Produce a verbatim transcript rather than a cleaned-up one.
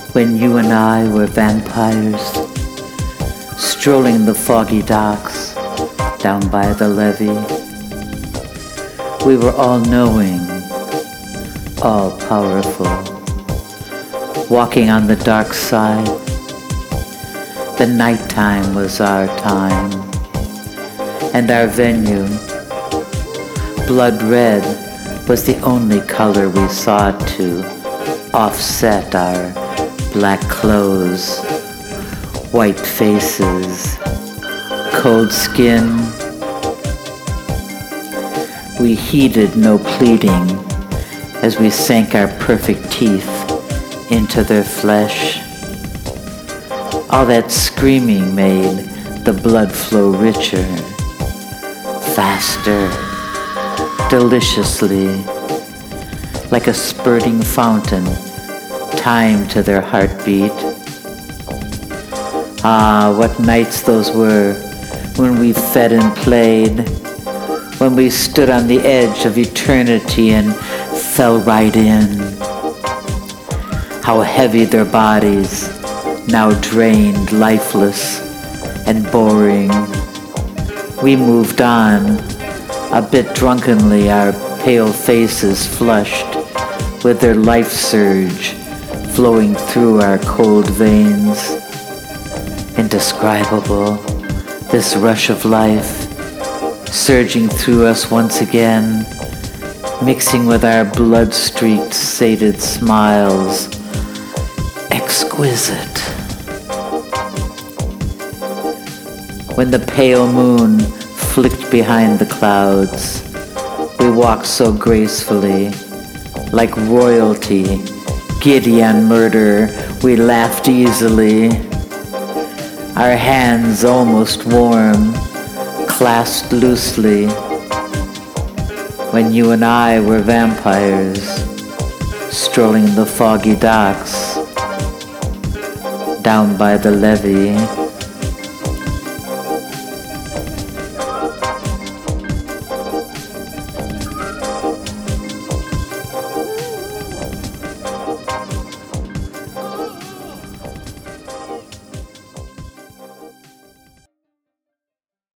when you and I were vampires, strolling the foggy docks down by the levee. We were all-knowing, all-powerful, walking on the dark side. The nighttime was our time, and our venue, blood red, was the only color we sought to offset our black clothes, white faces, cold skin. We heeded no pleading as we sank our perfect teeth into their flesh. All that screaming made the blood flow richer, faster, deliciously, like a spurting fountain timed to their heartbeat. Ah, what nights those were when we fed and played, when we stood on the edge of eternity and fell right in. How heavy their bodies, now drained, lifeless and boring. We moved on, a bit drunkenly, our pale faces flushed with their life surge flowing through our cold veins. Indescribable, this rush of life, surging through us once again, mixing with our blood-streaked, sated smiles. Exquisite. When the pale moon flicked behind the clouds, we walked so gracefully, like royalty, giddy on murder. We laughed easily, our hands almost warm, clasped loosely, when you and I were vampires, strolling the foggy docks down by the levee.